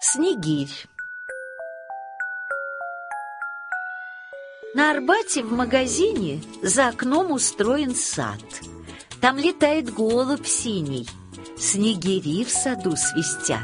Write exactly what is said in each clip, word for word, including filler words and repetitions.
Снегирь. На Арбате в магазине за окном устроен сад. Там летает голубь синий, снегири в саду свистят.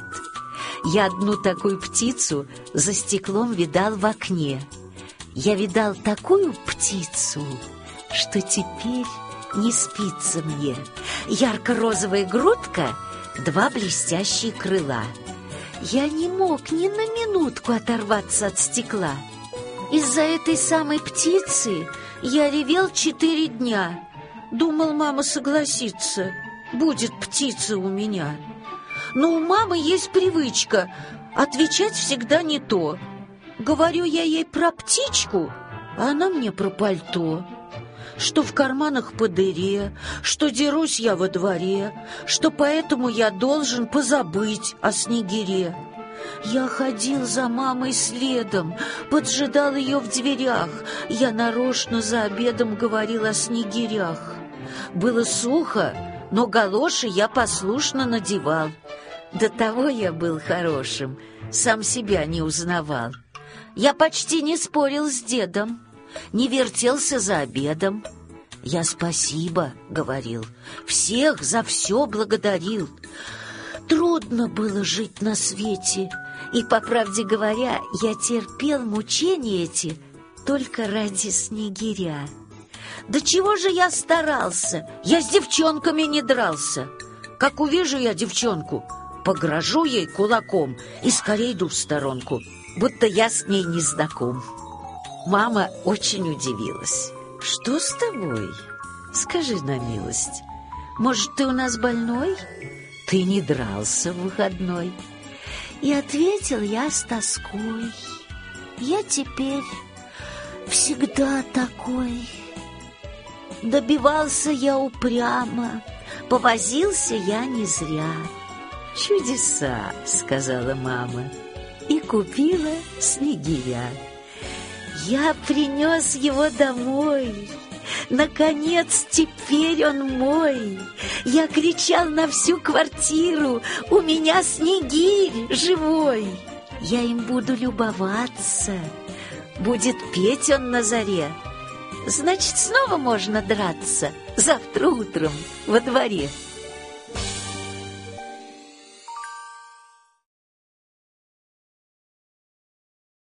Я одну такую птицу за стеклом видал в окне. Я видал такую птицу, что теперь не спится мне. Ярко-розовая грудка, два блестящие крыла. Я не мог ни на минутку оторваться от стекла. Из-за этой самой птицы я ревел четыре дня. Думал, мама согласится, будет птица у меня. Но у мамы есть привычка отвечать всегда не то. Говорю я ей про птичку, а она мне про пальто. Что в карманах по дыре, что дерусь я во дворе, что поэтому я должен позабыть о снегире. Я ходил за мамой следом, поджидал ее в дверях. Я нарочно за обедом говорил о снегирях. Было сухо, но галоши я послушно надевал. До того я был хорошим, сам себя не узнавал. Я почти не спорил с дедом, не вертелся за обедом. Я спасибо говорил, всех за все благодарил. Трудно было жить на свете, и, по правде говоря, я терпел мучения эти только ради снегиря. Да чего же я старался, я с девчонками не дрался. Как увижу я девчонку, погрожу ей кулаком и скорей иду в сторонку, будто я с ней не знаком. Мама очень удивилась. «Что с тобой? Скажи на милость, может, ты у нас больной? Ты не дрался в выходной?» И ответил я с тоской: «Я теперь всегда такой». Добивался я упрямо, повозился я не зря. «Чудеса», — сказала мама, и купила снегиря. Я принес его домой. Наконец, теперь он мой. Я кричал на всю квартиру: «У меня снегирь живой!» Я им буду любоваться. Будет петь он на заре. Значит, снова можно драться завтра утром во дворе.